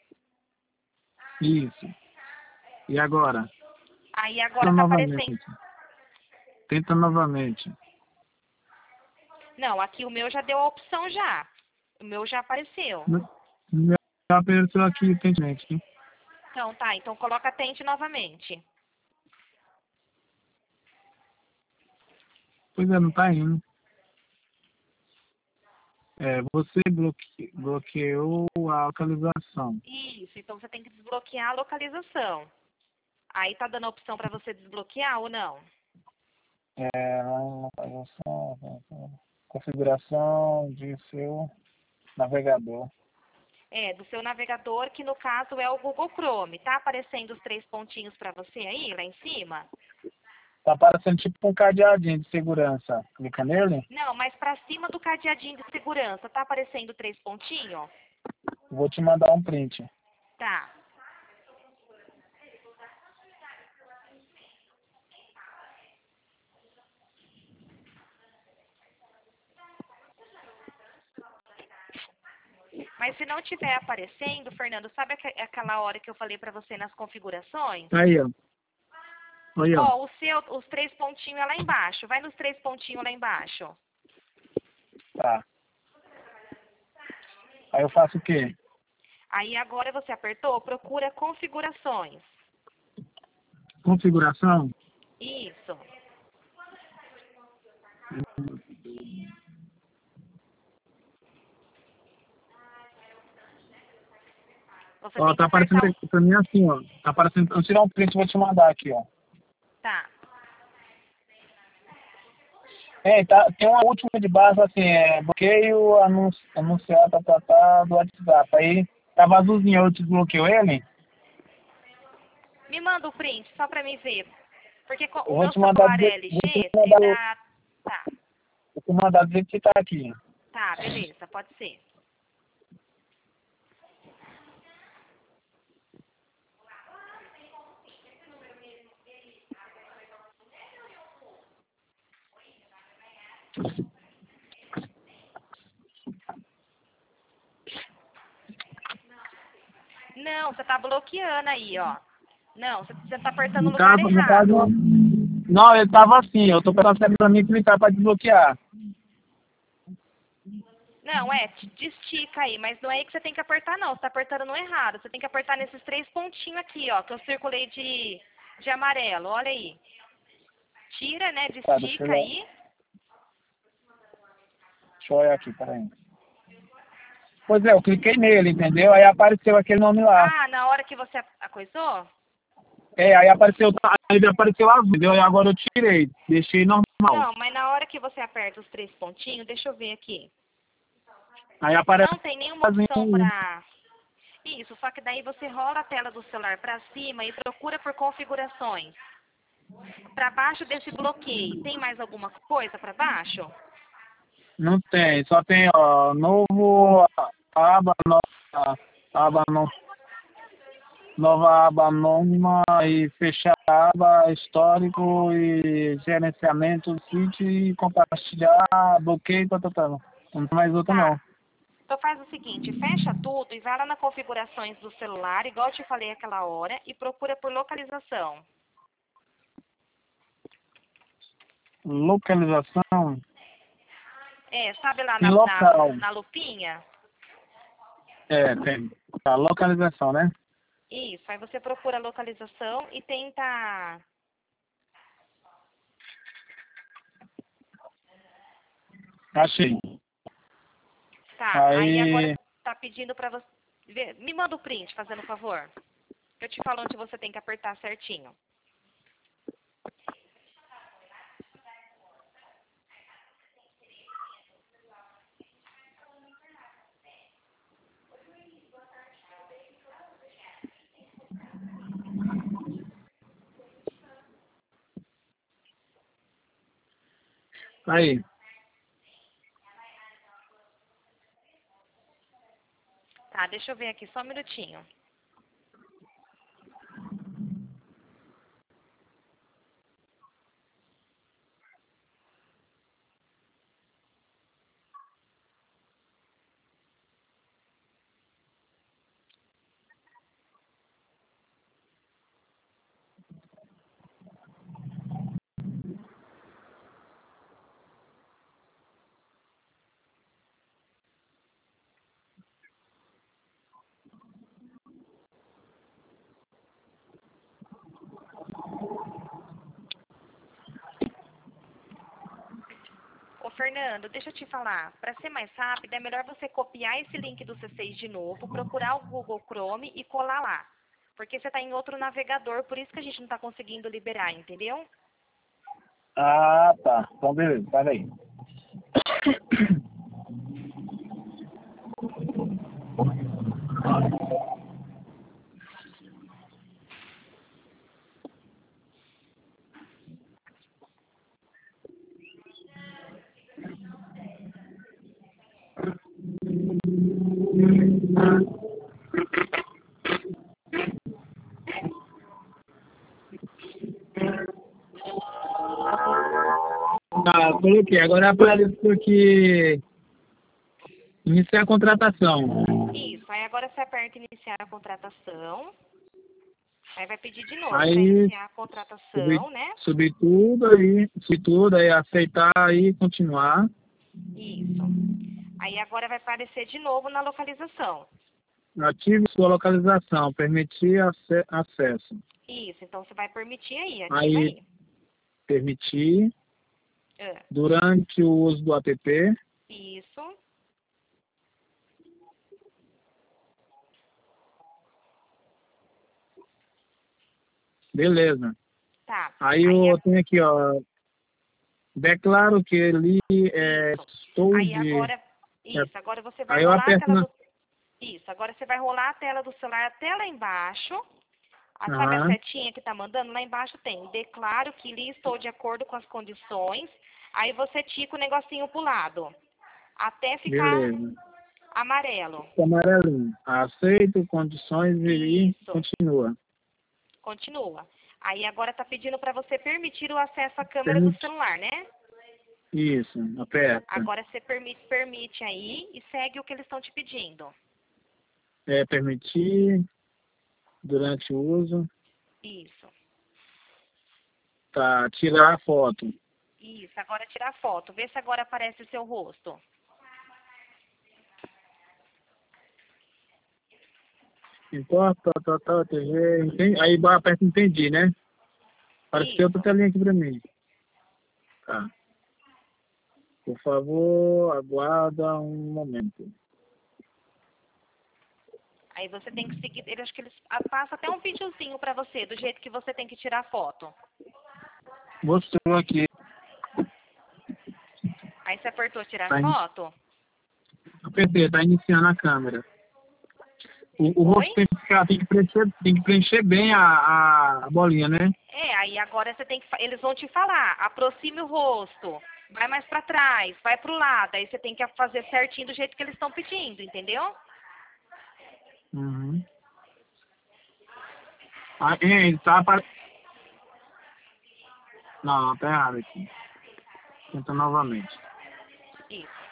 Isso. E agora? Aí Tenta agora tá aparecendo. novamente. Tenta novamente. Não, aqui o meu já deu a opção já. O meu já apareceu. Já apareceu aqui, tente. Então tá, então coloca tente novamente. Pois é, não tá indo. É, você bloque... bloqueou a localização. Isso, então você tem que desbloquear a localização. Aí tá dando a opção para você desbloquear ou não? É, localização, configuração de seu navegador. É, do seu navegador, que no caso é o Google Chrome. Tá aparecendo os três pontinhos para você aí, lá em cima? Tá aparecendo tipo um cadeadinho de segurança. Clica nele. Não, mas para cima do cadeadinho de segurança, tá aparecendo três pontinhos? Vou te mandar um print. Tá. Mas se não estiver aparecendo, Fernando, sabe aque- aquela hora que eu falei para você nas configurações? Aí, ó. Aí, ó. Ó, o seu, os três pontinhos é lá embaixo. Vai nos três pontinhos lá embaixo. Tá. Aí eu faço o quê? Aí agora você apertou, procura configurações. Configuração. Isso. Você Ó, tem que tá aparecendo apertar o... aqui pra mim assim, ó. Tá aparecendo. Eu vou tirar um print e vou te mandar aqui, ó. Tá. É, tá, tem uma última de base assim, é bloqueio anunci, anunciar tá, tá, tá, do WhatsApp. Aí tava azulzinho, eu desbloqueio ele. Me manda o print, só pra mim ver. Porque co- o Eu vou meu te mandar celular do é jeito- vou te L G, mandar ele o- dá... Tá, vou te mandar do jeito que tá aqui. tá, beleza, pode ser. Não, você tá bloqueando aí, ó. Não, você, você tá apertando no No lugar caso, no caso, errado. não, ele tava assim, eu tô pensando sempre pra mim clicar pra desbloquear. Não, é, te- te estica aí, mas não é aí que você tem que apertar, não. Você tá apertando no errado. Você tem que apertar nesses três pontinhos aqui, ó, que eu circulei de, de amarelo. Olha aí. Tira, né, Tá, deixa eu destica olhar. aí. Deixa eu olhar aqui, peraí. Pois é, eu cliquei nele, entendeu? Aí apareceu aquele nome lá. Ah, na hora que você a- acoisou? É, aí apareceu, aí apareceu azul, entendeu? E agora eu tirei, deixei normal. Não, mas na hora que você aperta os três pontinhos, deixa eu ver aqui. Aí aparece Não tem nenhuma azul opção aí. pra... Isso, só que daí você rola a tela do celular pra cima e procura por configurações. Pra baixo desse bloqueio, tem mais alguma coisa pra baixo? Não tem, só tem, ó, novo aba, nova aba, no, nova aba anônima e fechar a aba histórico e gerenciamento do sítio e compartilhar, bloqueio, tá, tá, tá. Não tem mais outro não. Tá. Então faz o seguinte, fecha tudo e vai lá na configurações do celular, igual eu te falei aquela hora, e procura por localização. Localização É, sabe lá em na, na, local. na lupinha? É, tem. Tá, localização, né? Isso, aí você procura a localização e tenta... Achei. Tá, aí agora Aí, tá pedindo pra você... ver- Me manda o print, fazendo um favor. Eu te falo onde você tem que apertar certinho. aí. Tá, deixa eu ver aqui, só um minutinho. Ô, Fernando, deixa eu te falar. Para ser mais rápido, é melhor você copiar esse link do C seis de novo, procurar o Google Chrome e colar lá. Porque você está em outro navegador, por isso que a gente não está conseguindo liberar, entendeu? Ah, tá. Então, beleza, peraí. Tá, coloquei. Agora apareceu aqui iniciar a contratação. Isso. Aí agora você aperta iniciar a contratação. Aí vai pedir de novo para Aí, iniciar a subir, contratação, né? subir tudo aí, subir tudo, aí aceitar aí, continuar. Isso. Aí agora vai aparecer de novo na localização. Ative sua localização, permitir ace- acesso. Isso. Então você vai permitir aí, ativa Aí, aí. permitir, Ah, durante o uso do app, isso. beleza. Tá. Aí Aí, eu a- tenho aqui, ó, declaro que ele é, isso. estou Aí de... agora, é, isso. Agora você vai aí eu rolar a aperto tela na... do... Isso. Agora você vai rolar a tela do celular até lá embaixo. A, sabe a Aham. setinha que tá mandando? Lá embaixo tem, declaro que li estou de acordo com as condições. Aí você tica o negocinho pro lado, até ficar Beleza. amarelo. Amarelinho. Aceito, condições e Isso, continua. continua. Aí agora tá pedindo para você permitir o acesso à câmera do Permite. celular, né? Isso, aperta. Agora você permite, permite aí e segue o que eles estão te pedindo. É, permitir durante o uso. Isso, Tá, tirar a foto. isso. Agora tirar foto. Vê se agora aparece o seu rosto. Importa, tá, tá, T V. Entendi. Aí aperta entendi, né? Apareceu outra Isso. telinha aqui pra mim. Tá. Por favor, aguarda um momento. Aí você tem que seguir. Ele acho que eles ah, passam até um videozinho para você, do jeito que você tem que tirar foto. Mostrou aqui. Aí você apertou tirar Tá in... foto. Apertei, tá iniciando a câmera. O, o Oi? rosto tem que ficar, tem que preencher, tem que preencher bem a, a, a bolinha, né? É, aí agora você tem que. fa- Eles vão te falar, aproxime o rosto, vai mais para trás, vai pro lado. Aí você tem que fazer certinho do jeito que eles estão pedindo, entendeu? Uhum. Ah, é, tá apare... Não, tá errado aqui. Tenta novamente. Isso.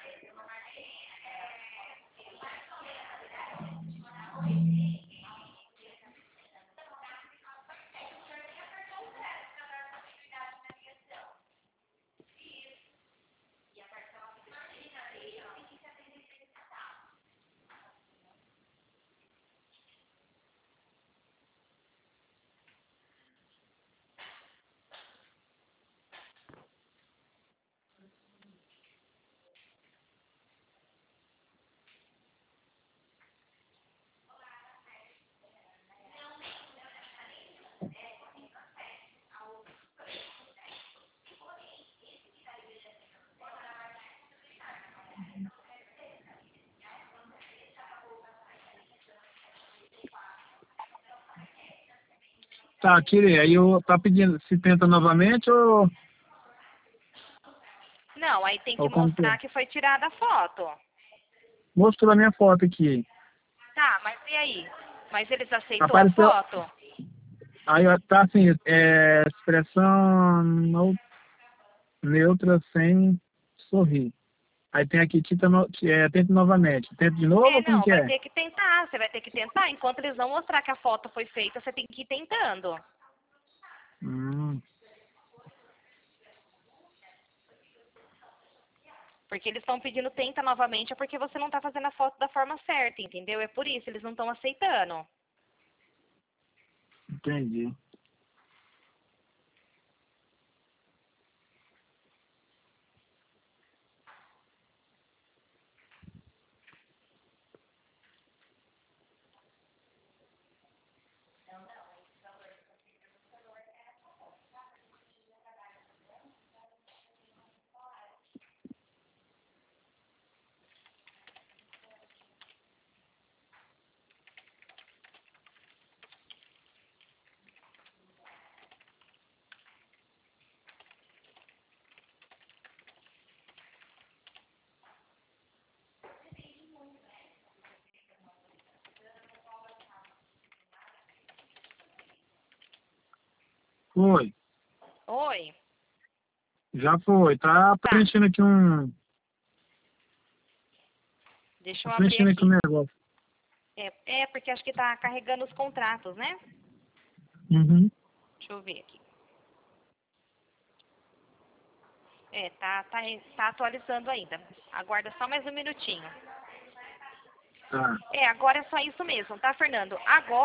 Tá, tirei. Aí eu tá pedindo se tenta novamente ou, Não, aí tem que ou como que é? mostrar que foi tirada a foto. Mostrou a minha foto aqui. Tá, mas e aí? Mas eles aceitou a Apareceu. foto? Aí ó, tá assim, é, expressão no- neutra sem sorrir. Aí tem aqui, tenta, no, é, tenta novamente. Tenta de novo É, ou como não, que vai é? ter que tentar. Você vai ter que tentar. Enquanto eles não mostrar que a foto foi feita, você tem que ir tentando. Hum, Porque eles estão pedindo tenta novamente, é porque você não está fazendo a foto da forma certa, entendeu? É por isso, eles não estão aceitando. entendi. Foi. Oi? Já foi. Tá Tá, preenchendo aqui um. deixa Tá eu abrir preenchendo aqui um aqui. negócio. É, é porque acho que tá carregando os contratos, né? Uhum. Deixa eu ver aqui. É, tá, tá, tá atualizando ainda. Aguarda só mais um minutinho. Tá. É, agora é só isso mesmo, tá, Fernando? Agora.